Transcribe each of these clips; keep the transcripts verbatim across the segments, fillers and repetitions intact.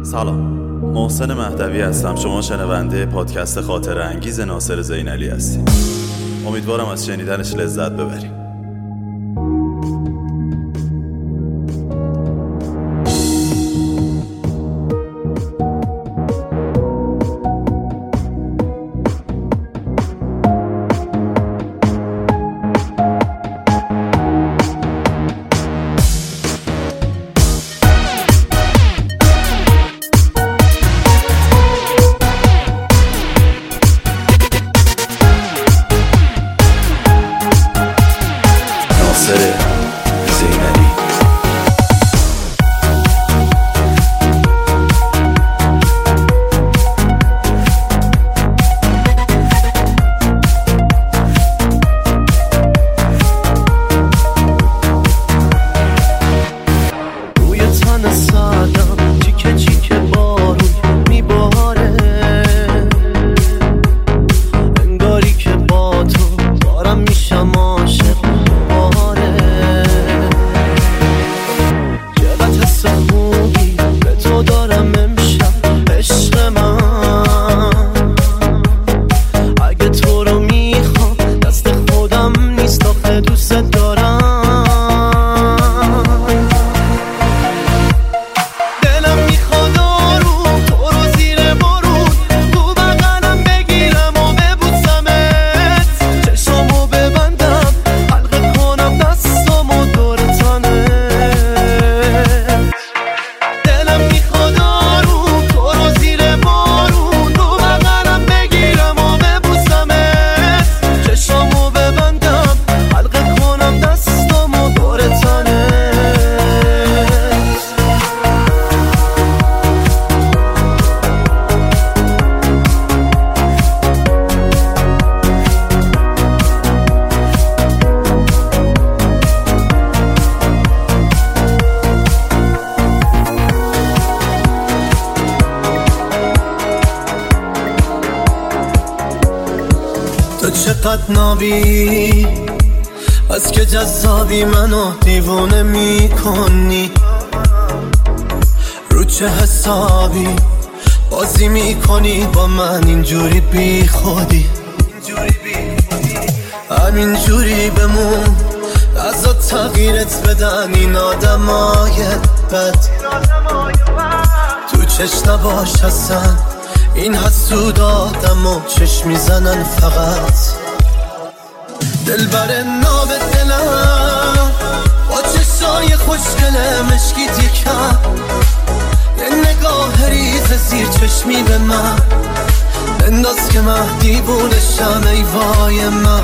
سلام، محسن مهدوی هستم. شما شنونده پادکست خاطره انگیز ناصر زینعلی هستید. امیدوارم از شنیدنش لذت ببرید. چقدر نابی از که جذابی منو دیوونه میکنی، رو چه حسابی بازی میکنی با من اینجوری بی خودی، همینجوری بمون ازا تغییرت بدن این آدمای بد، تو چش نباش اصلا این حسود آدم و چشم میزنن فقط، دل بر ناب دلم با چشای خوشگله مشکی تیکم، یه نگاه ریز زیر چشمی به من بنداز که من دیوونشم ای وای من،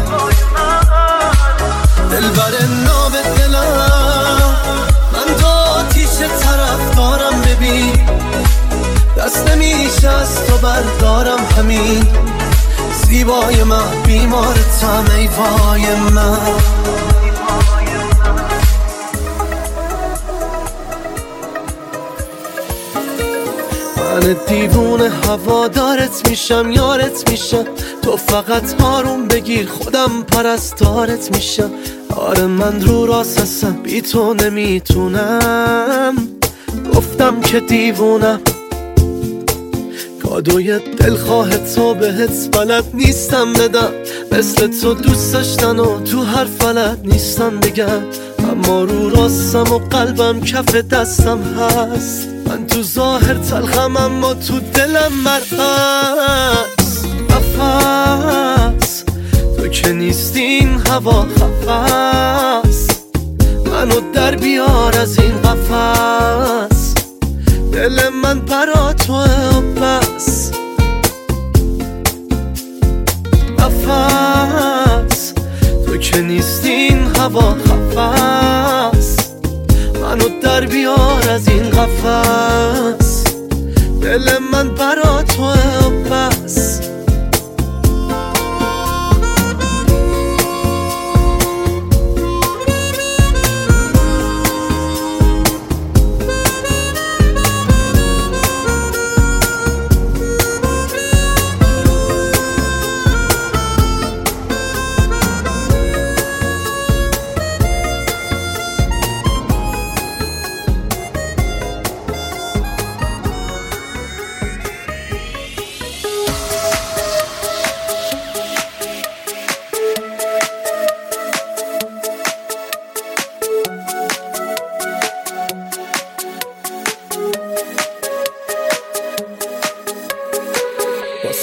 دل بر ناب دلم من دو آتیش طرف دارم، ببین دست نمیشه از تو بردارم، همین زیبای من بیمارتم ای وای من. من دیوونه هوادارت میشم، یارت میشم، تو فقط آروم بگیر خودم پرستارت میشم، آره من رو راست هستم بی تو نمیتونم، گفتم که دیوونم، کادوی دلخواه تو بهت بلد نیستم بدم، مثل تو دوست داشتن و تو هر فلت نیستم بگم، اما رو راستم و قلبم کف دستم هست، من تو ظاهر تلخم اما تو دلم مرعکس، نفس تو که نیستین هوا خفس، منو در بیار از این قفس، دل من برا توه و بس، نفس تو که نیستین هوا خفس، منو در بیار از این قفس، دل من برا توه و بس.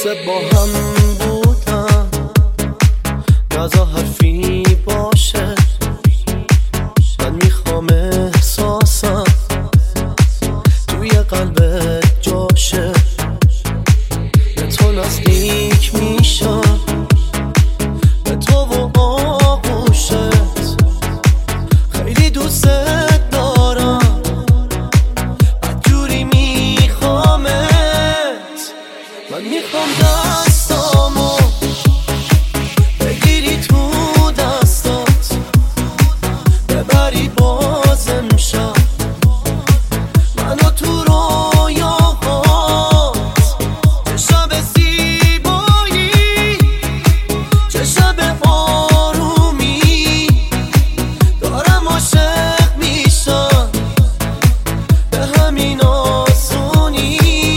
مثل با هم بودن نزا حرفی باشه من میخوام احساسم توی قلبت جاشه به تو نزدیک میشم به تو و آغوشت خیلی دوست دارم بدجوری میخوامت من میخوام دستامو بگیری تو دستات ببری بازم شب منو تو رویاهات چه شب زیبایی چه شب آرومی دارم عاشق میشم به همین آسونی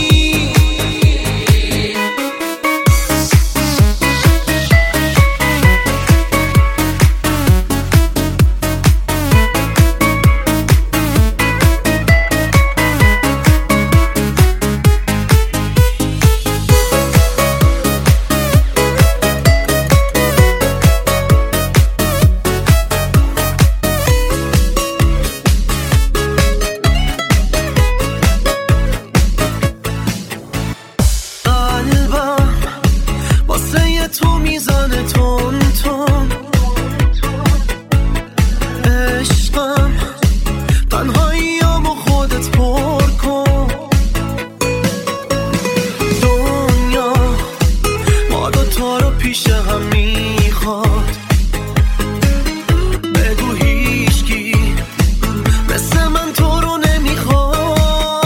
قلبم واسه تو میزنه تون تون عشقم تنهاییامو خودت پر کن دنیا ما دوتا رو پیش هم میخواد بگو هیچکی مثل من تو رو نمیخواد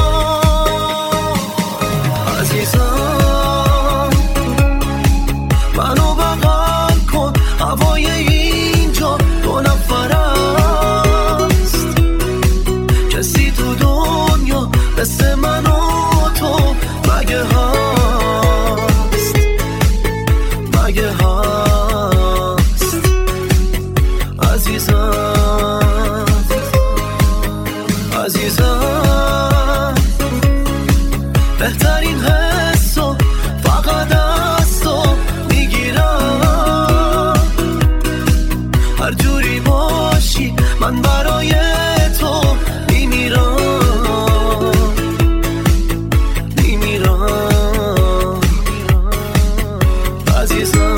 عزیزم منو بغل کن هوای اینجا دو نفر است کسی تو دنیا مثل من و تو مگه هست مگه هست عزیزم عزیزم بهترین حسو فقط از تو میگیرم هر جوری باشی من برای تو میمیرم میمیرم عزیزم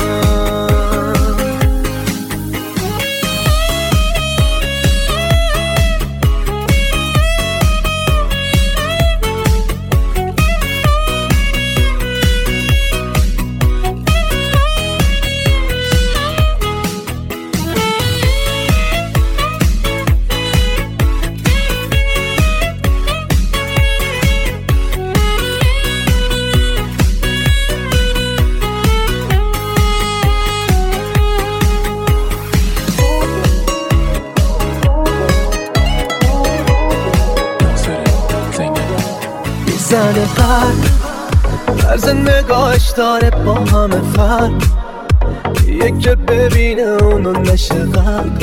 میزنه قلب طرز نگاهش داره با همه فرق یک ببینه اونو نشه قلب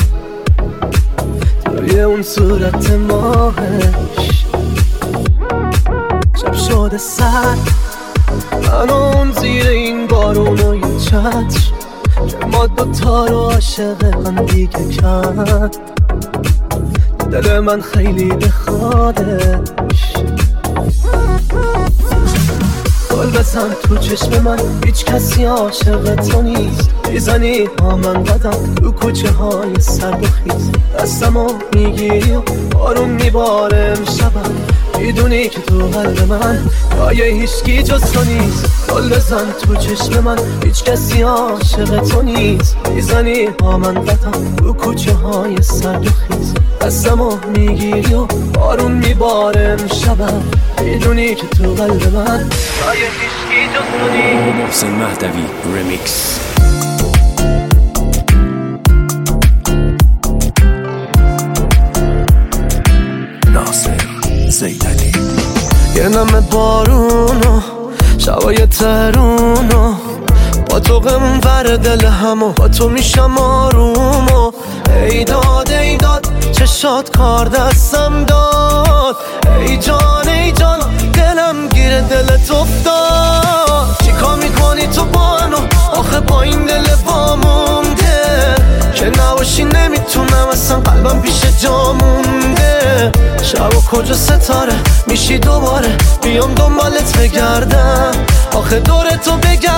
توی اون صورت ماهش شب شده سر من اون زیر این بارون و یه چتر که ما دوتا رو عاشق هم دیگه کرد دل من خیلی بخوادش گل بزن تو چشم من هیچ کسی عاشق تو نیست میزنی با من قدم تو کوچه های سرد و خیز دستمو میگیری و بارون میباره امشبم میدونی که تو قلب من جای هیچکی جز تو نیست گل بزن تو چشم من هیچ کسی عاشق تو نیست میزنی با من قدم تو کوچه های سرد و خیز دستمو میگیری و بارون میباره امشبم میدونی که تو قلب من جای هیچکی جز تو نیست. محسن مهدوی ریمیکس. ناصر زیدانی. یه نم بارونو شبای ترونو با تو غم ور دل همو با تو میشم آرومو ای داد ای داد چشات کار دستم داد ای جان ای جان دلم گیر دلت افتاد چیکار میکنی با این دل وامونده که نباشی نمیتونم اصلا قلبم پیش جا مونده شب و کجا ستاره میشی دوباره بیام دنبالت بگردم آخه دور تو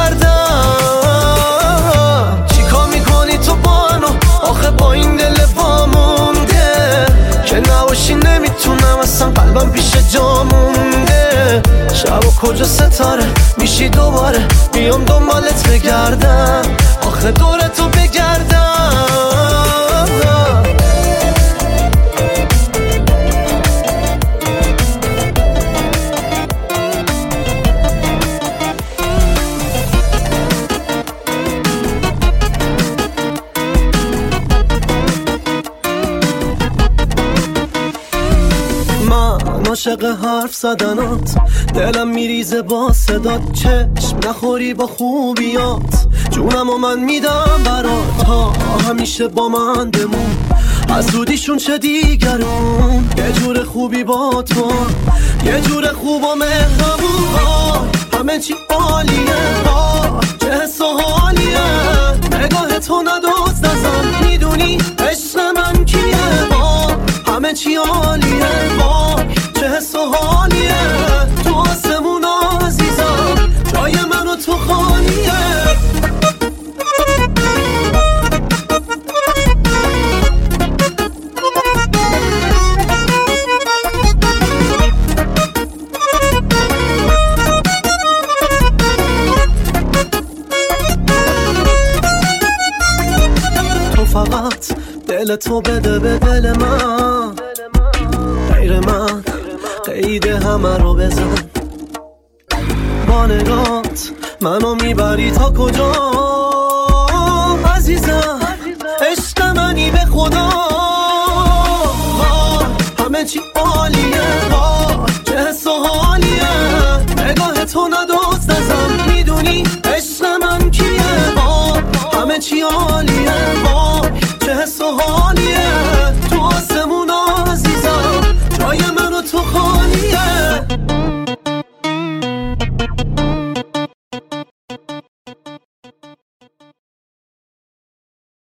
بگردم چیکار میکنی تو با منو آخه با این دل وامونده که نباشی نمیتونم اصلا قلبم پیش جا مونده شب و کجا ستاره میشی دوباره بیام دنبالت بگردم آخه دور تو بگردم عاشق حرف زدنات دلم میریزه با صدات چشم نخوری با خوبیات جونم و من میدم برات تا همیشه با من بمون از زودیشون چه دیگرون یه جور خوبی با تو یه جور خوب و مهربون همه چی عالیه چه حس و حالیه نگاه تو ندوز نزن میدونی عشق من کیه همه چی عالیه چه حس و حالیه تو آسمون عزیزم جای من و تو خالیه تو فقط دل تو بده به دل من غیر من قید همه رو بزن با نگات منو میبری تا کجا عزیزم عشق منی به خدا همه چی عالیه چه حس و حالیه نگاه تو ندوز نزن میدونی عشق من کیه همه چی عالیه چه حس و حالیه